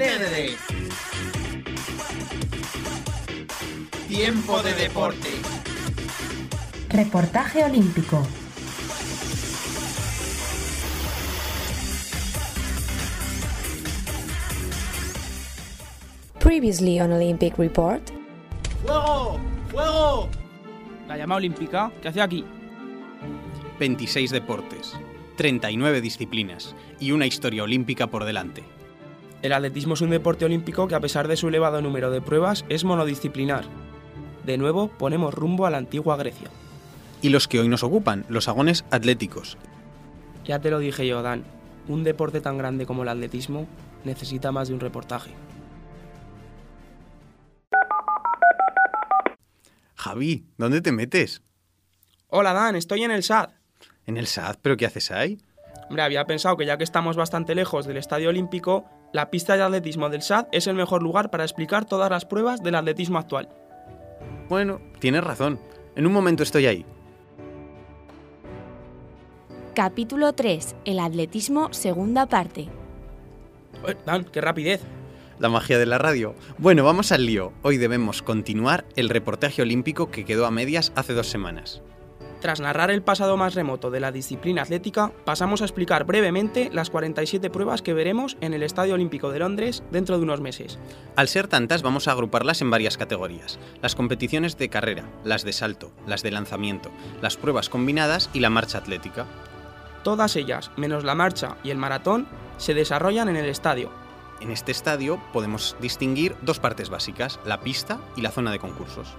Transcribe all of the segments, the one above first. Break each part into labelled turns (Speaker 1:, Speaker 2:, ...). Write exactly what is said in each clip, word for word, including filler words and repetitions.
Speaker 1: T D D. Tiempo de deporte.
Speaker 2: Reportaje olímpico.
Speaker 3: Previously on Olympic Report.
Speaker 4: ¡Fuego! ¡Fuego! La llama olímpica, ¿qué hace aquí?
Speaker 5: veintiséis deportes, treinta y nueve disciplinas y una historia olímpica por delante.
Speaker 6: El atletismo es un deporte olímpico que, a pesar de su elevado número de pruebas, es monodisciplinar. De nuevo, ponemos rumbo a la antigua Grecia.
Speaker 5: Y los que hoy nos ocupan, los agones atléticos.
Speaker 6: Ya te lo dije yo, Dan, un deporte tan grande como el atletismo necesita más de un reportaje.
Speaker 5: Javi, ¿dónde te metes?
Speaker 6: Hola, Dan, estoy en el S A D.
Speaker 5: ¿En el S A D? ¿Pero qué haces ahí?
Speaker 6: Hombre, había pensado que ya que estamos bastante lejos del Estadio Olímpico, la pista de atletismo del S A D es el mejor lugar para explicar todas las pruebas del atletismo actual.
Speaker 5: Bueno, tienes razón. En un momento estoy ahí.
Speaker 3: Capítulo tres. El atletismo, segunda parte.
Speaker 6: Eh, Dan, qué rapidez.
Speaker 5: La magia de la radio. Bueno, vamos al lío. Hoy debemos continuar el reportaje olímpico que quedó a medias hace dos semanas.
Speaker 6: Tras narrar el pasado más remoto de la disciplina atlética, pasamos a explicar brevemente las cuarenta y siete pruebas que veremos en el Estadio Olímpico de Londres dentro de unos meses.
Speaker 5: Al ser tantas, vamos a agruparlas en varias categorías. Las competiciones de carrera, las de salto, las de lanzamiento, las pruebas combinadas y la marcha atlética.
Speaker 6: Todas ellas, menos la marcha y el maratón, se desarrollan en el estadio.
Speaker 5: En este estadio podemos distinguir dos partes básicas, la pista y la zona de concursos.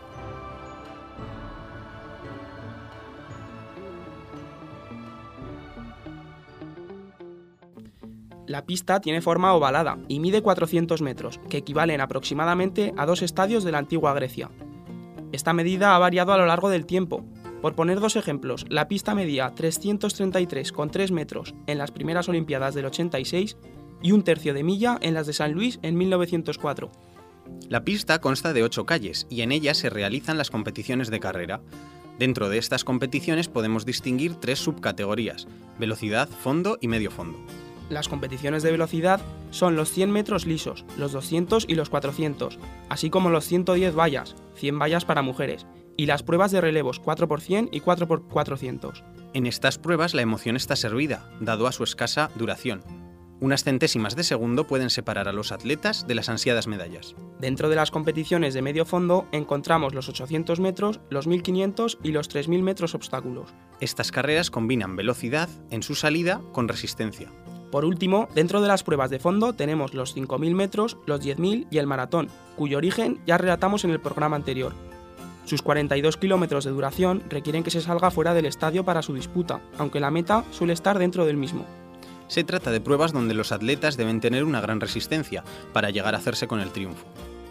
Speaker 6: La pista tiene forma ovalada y mide cuatrocientos metros, que equivalen aproximadamente a dos estadios de la antigua Grecia. Esta medida ha variado a lo largo del tiempo. Por poner dos ejemplos, la pista medía trescientos treinta y tres coma tres metros en las primeras Olimpiadas del ochenta y seis y un tercio de milla en las de San Luis en mil novecientos cuatro.
Speaker 5: La pista consta de ocho calles y en ella se realizan las competiciones de carrera. Dentro de estas competiciones podemos distinguir tres subcategorías: velocidad, fondo y medio fondo.
Speaker 6: Las competiciones de velocidad son los cien metros lisos, los doscientos y los cuatrocientos, así como los ciento diez vallas, cien vallas para mujeres, y las pruebas de relevos cuatro por cien y cuatro por cuatrocientos.
Speaker 5: En estas pruebas la emoción está servida, dado a su escasa duración. Unas centésimas de segundo pueden separar a los atletas de las ansiadas medallas.
Speaker 6: Dentro de las competiciones de medio fondo encontramos los ochocientos metros, los mil quinientos y los tres mil metros obstáculos.
Speaker 5: Estas carreras combinan velocidad en su salida con resistencia.
Speaker 6: Por último, dentro de las pruebas de fondo tenemos los cinco mil metros, los diez mil y el maratón, cuyo origen ya relatamos en el programa anterior. Sus cuarenta y dos kilómetros de duración requieren que se salga fuera del estadio para su disputa, aunque la meta suele estar dentro del mismo.
Speaker 5: Se trata de pruebas donde los atletas deben tener una gran resistencia para llegar a hacerse con el triunfo.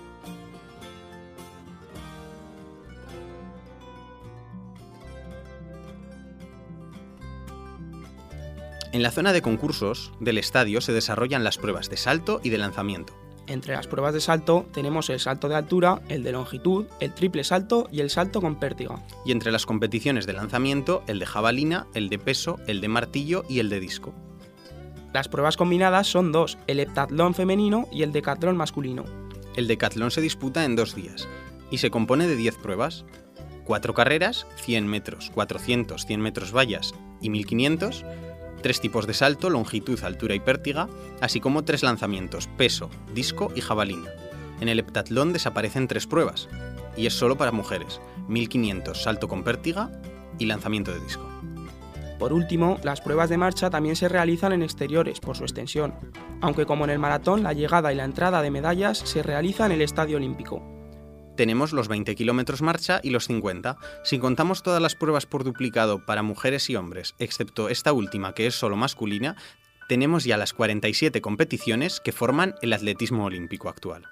Speaker 5: En la zona de concursos del estadio se desarrollan las pruebas de salto y de lanzamiento.
Speaker 6: Entre las pruebas de salto tenemos el salto de altura, el de longitud, el triple salto y el salto con pértiga.
Speaker 5: Y entre las competiciones de lanzamiento, el de jabalina, el de peso, el de martillo y el de disco.
Speaker 6: Las pruebas combinadas son dos, el heptatlón femenino y el decatlón masculino.
Speaker 5: El decatlón se disputa en dos días y se compone de diez pruebas. Cuatro carreras, cien metros, cuatrocientos, cien metros vallas y mil quinientos, tres tipos de salto, longitud, altura y pértiga, así como tres lanzamientos, peso, disco y jabalina. En el heptatlón desaparecen tres pruebas, y es solo para mujeres, mil quinientos salto con pértiga y lanzamiento de disco.
Speaker 6: Por último, las pruebas de marcha también se realizan en exteriores por su extensión, aunque como en el maratón la llegada y la entrada de medallas se realiza en el Estadio Olímpico.
Speaker 5: Tenemos los veinte kilómetros marcha y los cincuenta. Si contamos todas las pruebas por duplicado para mujeres y hombres, excepto esta última que es solo masculina, tenemos ya las cuarenta y siete competiciones que forman el atletismo olímpico actual.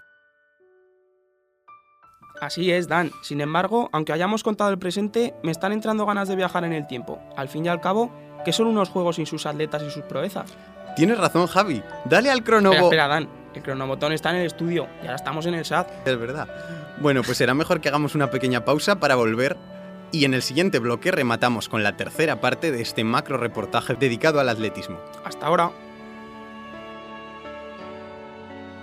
Speaker 6: Así es, Dan. Sin embargo, aunque hayamos contado el presente, me están entrando ganas de viajar en el tiempo. Al fin y al cabo, ¿qué son unos juegos sin sus atletas y sus proezas?
Speaker 5: Tienes razón, Javi. Dale al cronobo...
Speaker 6: Espera, espera, Dan. El cronobotón está en el estudio y ahora estamos en el S A D.
Speaker 5: Es verdad. Bueno, pues será mejor que hagamos una pequeña pausa para volver y en el siguiente bloque rematamos con la tercera parte de este macro reportaje dedicado al atletismo.
Speaker 6: Hasta ahora.